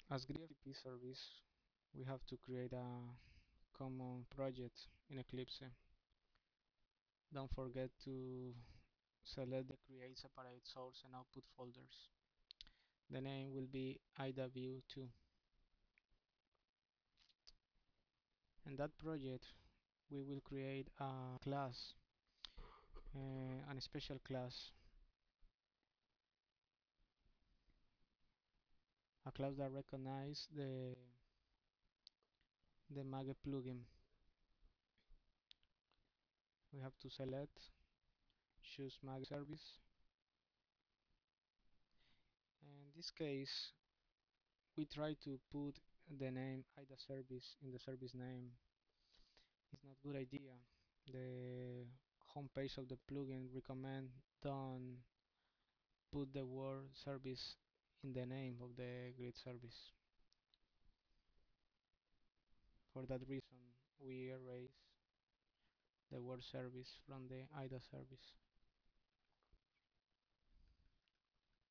As Grid FTP service, we have to create a common project in Eclipse. Don't forget to select the create separate source and output folders. The name will be IDAView2. In that project, we will create a class, a special class, a class that recognizes the Mage plugin. We have to select, choose Mage service. In this case, we try to put the name IDA service in the service name. It's not a good idea. The homepage of the plugin recommend don't put the word service in the name of the grid service. For that reason, we erase the word service from the IDA service.